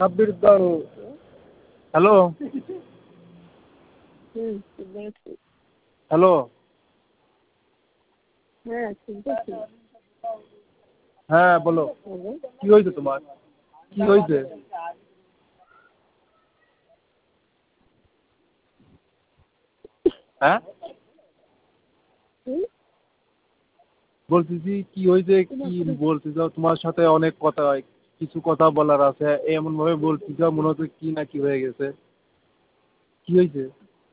Update দাও। Hello hello. হ্যাঁ বলো, কি হয়েছে তোমার? কি হয়েছে? হ্যাঁ বলতেছি কি হয়েছে, কি বলতে চাও? তোমার সাথে অনেক কথা, কিছু কথা বলার আছে, এমন ভাবে বলতে চাও মনে হচ্ছে কি না কি হয়ে গেছে। কি হয়েছে?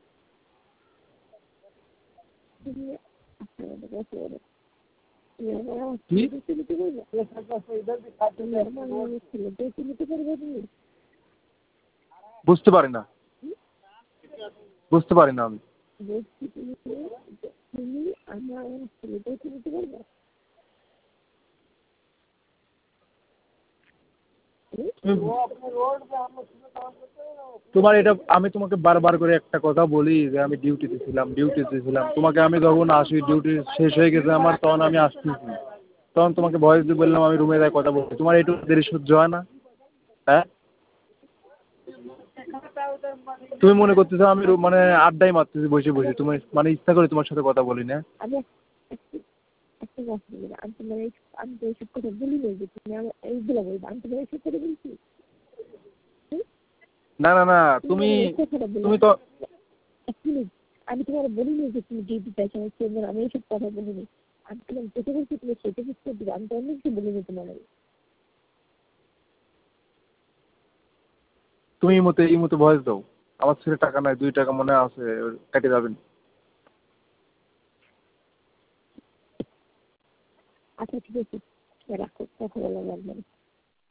কি বুঝতে পারি না, বুঝতে পারি না আমি। তোমার এটা আমি তোমাকে বারবার করে একটা কথা বলি যে আমি ডিউটিতে ছিলাম, ডিউটিতে ছিলাম। তোমাকে আমি যখন আসি, ডিউটি শেষ হয়ে গেছে আমার, তখন আমি আসতেছি, তখন তোমাকে ভয়েস দিয়ে বললাম আমি রুমে যাই কথা বলছি। তোমার একটু দেরি সহ্য হয় না? হ্যাঁ, তুমি মনে করতেছো আমি মানে আড্ডাই মারতেছি বসে বসে, তুমি মানে ইচ্ছা করে তোমার সাথে কথা বলি না। না না না, তুমি তুমি তো তুমি এই মতো ভয়েস দাও। আমার ছেলে টাকা নাই, 2 টাকা মনে আছে, কেটে যাবেন।